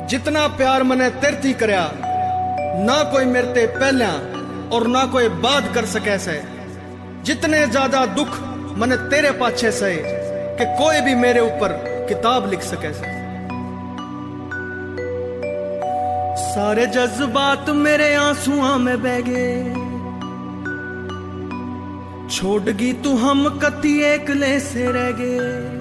जितना प्यार मने तेरती करया ना कोई मेरे ते पहला और ना कोई बाद कर सके से। जितने ज्यादा दुख मने तेरे पाछे से कि कोई भी मेरे ऊपर किताब लिख सके से। सारे जज्बात मेरे आंसुओं में बह गए, छोड़गी तू हम कती एकले से रह गए।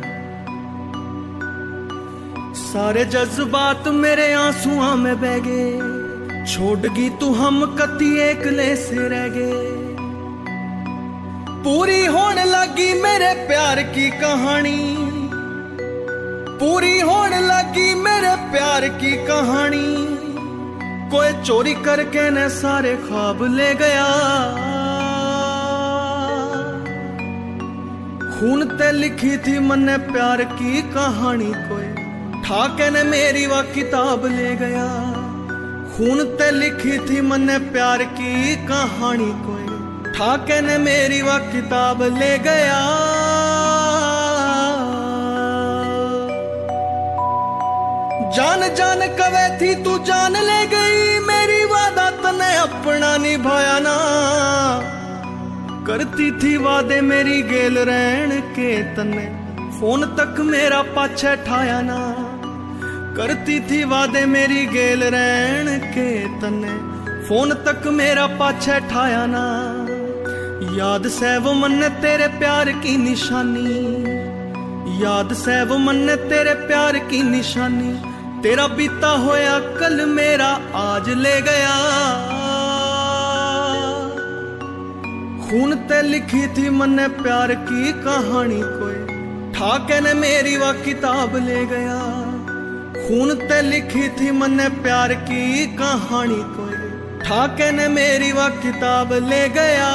सारे जज्बात मेरे आंसुओं में बह गए, छोड़गी तू हम कती एकले से रह गए। पूरी होने लगी मेरे प्यार की कहानी, पूरी होने लगी मेरे प्यार की कहानी। कोई चोरी करके न सारे ख्वाब ले गया, खून ते लिखी थी मैंने प्यार की कहानी। कोई ठाके ने मेरी वह किताब ले गया, खून ते लिखी थी मैंने प्यार की कहानी। कोई ठाके ने मेरी वह किताब ले गया। जान जान कवे थी तू जान ले गई, मेरी वादा तने अपना निभाया ना। करती थी वादे मेरी गेल रहन के, तने फोन तक मेरा पाछे ठाया ना। करती थी वादे मेरी गेल रहन के, तने फोन तक मेरा पाछे ठाया ना। याद से वो मन तेरे प्यार की निशानी, याद से वो मन तेरे प्यार की निशानी। तेरा बीता होया कल मेरा आज ले गया, खून ते लिखी थी मैंने प्यार की कहानी। कोई ठाके ने मेरी वह किताब ले गया, खून ते लिखी थी मैंने प्यार की कहानी। कोई ठाके ने मेरी वह किताब ले गया।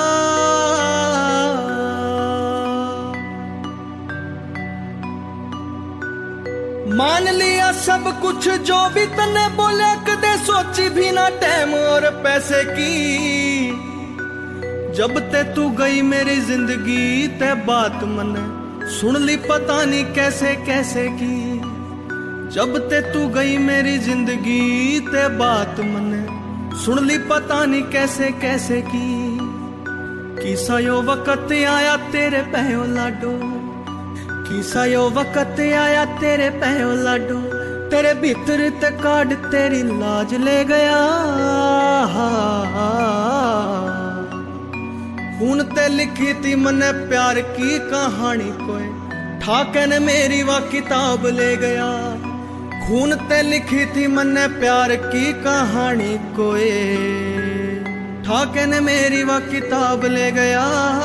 मान लिया सब कुछ जो भी तने बोले, कदे सोची भी ना टाइम और पैसे की। जब ते तू गई मेरी जिंदगी ते बात मने सुन ली पता नहीं कैसे कैसे की। जब ते तू गई मेरी जिंदगी ते बात मने सुन ली पता नहीं कैसे कैसे की। किसा यो वक्त आया तेरे पहो लाडो, किसा यो वक्त आया तेरे पहो लाडो। तेरे भीतर ते काट तेरी लाज ले गया, खून ते लिखी थी मैंने प्यार की कहानी। कोई ठाके ने मेरी वह किताब ले गया, खून ते लिखी थी मैंने प्यार की कहानी। कोई ठाके ने मेरी वह किताब ले गया।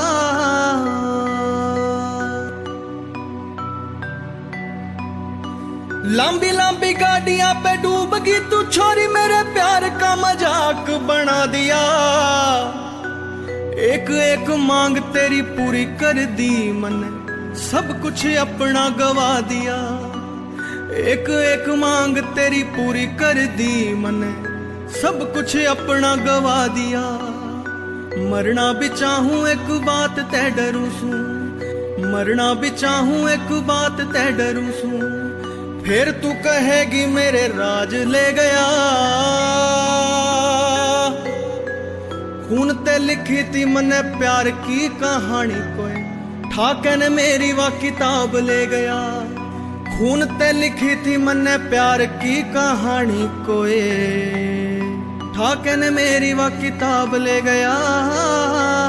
लंबी लंबी गाड़ियां पे डूब गई तू छोरी, मेरे प्यार का मजाक बना दिया। एक एक मांग तेरी पूरी कर दी मैंने, सब कुछ अपना गवा दिया। एक एक मांग तेरी पूरी कर दी मैंने, सब कुछ अपना गवा दिया। मरना भी चाहूं एक बात ते डरूं सूं, मरना भी चाहूं एक बात ते डरूं सूं। फिर तू कहेगी मेरे राज ले गया, खून ते लिखी थी मैंने प्यार की कहानी। कोई ठाके ने मेरी वह किताब ले गया, खून ते लिखी थी मैंने प्यार की कहानी। कोई ठाके ने मेरी वह किताब ले गया।